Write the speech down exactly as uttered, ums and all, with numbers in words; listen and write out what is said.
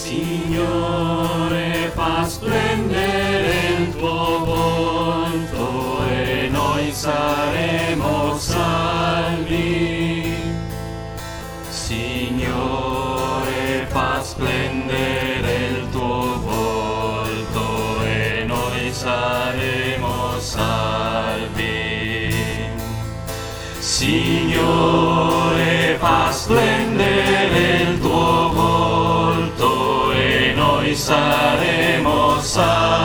Signore, fa splendere il tuo volto e noi saremo salvi. Signore, fa splendere il tuo volto e noi saremo salvi. Signore, fa splendere il tuo volto e noi saremo salvi.